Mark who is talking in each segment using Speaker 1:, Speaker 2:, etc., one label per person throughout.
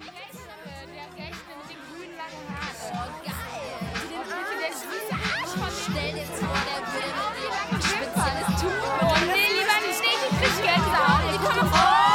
Speaker 1: Der Rechte mit den grünen langen Haaren. Oh, geil. Der süße Arsch. Stell dir vor, der würde mit dir ein spezielles tun. Oh, nee, lieber nicht. Ich krieg Gänsehaut. Die kommen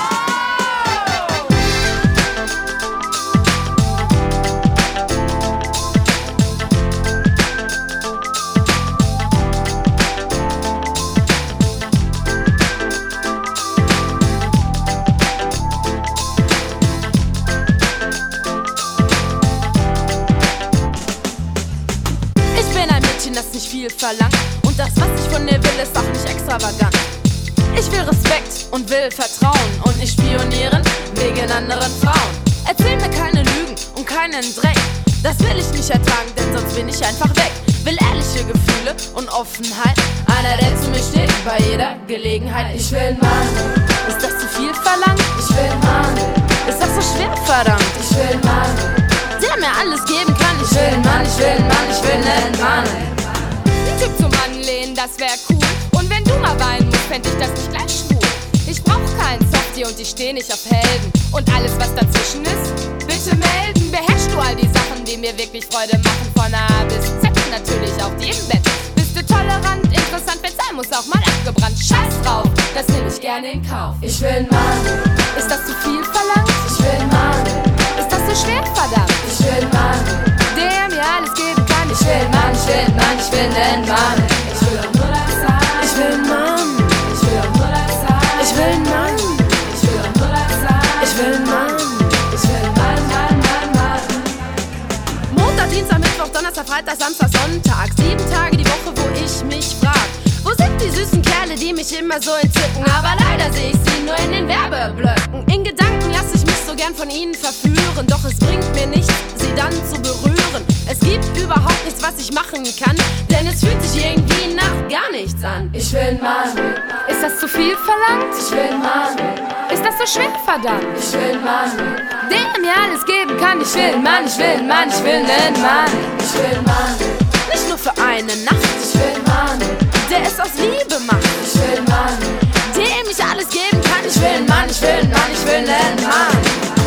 Speaker 2: das nicht viel verlangt. Und das, was ich von dir will, ist auch nicht extravagant. Ich will Respekt und will Vertrauen und nicht spionieren wegen anderen Frauen. Erzähl mir keine Lügen und keinen Dreck. Das will ich nicht ertragen, denn sonst bin ich einfach weg. Will ehrliche Gefühle und Offenheit. Einer, der zu mir steht bei jeder Gelegenheit. Ich will einen Mann. Ist das zu viel verlangt? Ich will einen Mann. Ist das so schwer verdammt? Ich will einen Mann, der mir alles geben kann. Ich will einen Mann, ich will einen Mann, ich will einen Mann.
Speaker 1: Typ zum Anlehnen, das wär cool. Und wenn du mal weinen musst, fänd ich das nicht gleich schwul. Ich brauch keinen Softie und ich steh nicht auf Helden. Und alles, was dazwischen ist, bitte melden. Beherrschst du all die Sachen, die mir wirklich Freude machen? Von A bis Z, natürlich auch die im Bett. Bist du tolerant, interessant, wenn's sein muss, auch mal abgebrannt. Scheiß drauf, das nehm ich gerne in Kauf.
Speaker 2: Ich will einen Mann.
Speaker 1: Ist das zu viel verlangt?
Speaker 2: Ich will einen Mann.
Speaker 1: Ist das so schwer verdammt?
Speaker 2: Ich will einen Mann,
Speaker 1: der mir alles geben kann.
Speaker 2: Ich will einen Mann, ich will einen Mann, ich will einen Mann. Ich will auch nur das sein. Ich will einen Mann. Ich will auch nur das sein. Ich will einen Mann. Ich will auch nur das sein. Ich will einen Mann. Ich will einen Mann, Mann, Mann, Mann. Montag, Dienstag, Mittwoch, Donnerstag, Freitag, Samstag, Sonntag. 7 Tage die Woche, wo ich mich frag: Wo sind die süßen Kerle, die mich immer so entzücken? Aber leider sehe ich sie nur in den Werbeblöcken. In Gedanken lasse ich mich so gern von ihnen verführen. Doch es bringt mir nichts, sie dann zu berühren. Es gibt überhaupt nichts, was ich machen kann, denn es fühlt sich irgendwie nach gar nichts an. Ich will einen Mann.
Speaker 1: Ist das zu viel verlangt?
Speaker 2: Ich will einen Mann.
Speaker 1: Ist das so schwer verdammt?
Speaker 2: Ich will einen Mann,
Speaker 1: der mir alles geben kann. Ich will einen Mann, ich will einen Mann, ich will einen Mann.
Speaker 2: Ich will einen Mann. Nicht nur für eine Nacht. Ich will einen Mann, der es aus Liebe macht. Ich will einen Mann, dem ich alles geben kann. Ich will einen Mann, ich will einen Mann, ich will einen Mann.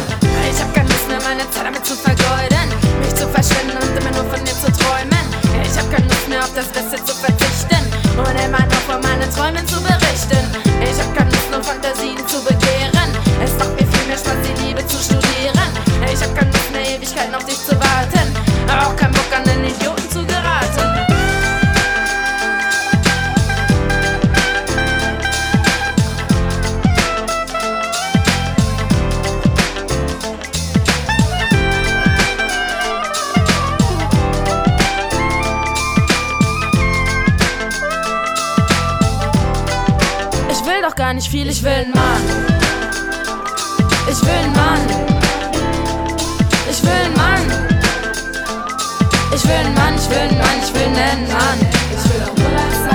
Speaker 2: Ich hab keine Lust mehr, meine Zeit damit zu vergeuden, mich zu verschwenden und immer nur von dir zu träumen. Ich hab keine Lust mehr, auf das Beste zu verzichten und immer noch von meinen Träumen zu berichten. Ich hab keine Lust, nur Fantasien zu begehren. Es macht mir viel mehr Spaß, die Liebe zu studieren. Ich hab keine Lust mehr, Ewigkeiten auf dich zu warten, aber auch keinen Bock an den Idioten zu geraten. Ich will doch gar nicht viel, ich will einen Mann. Ich will einen Mann. Ich will einen Mann. Ich will einen Mann, ich will einen Mann, ich will einen Mann. Ich will auch nur das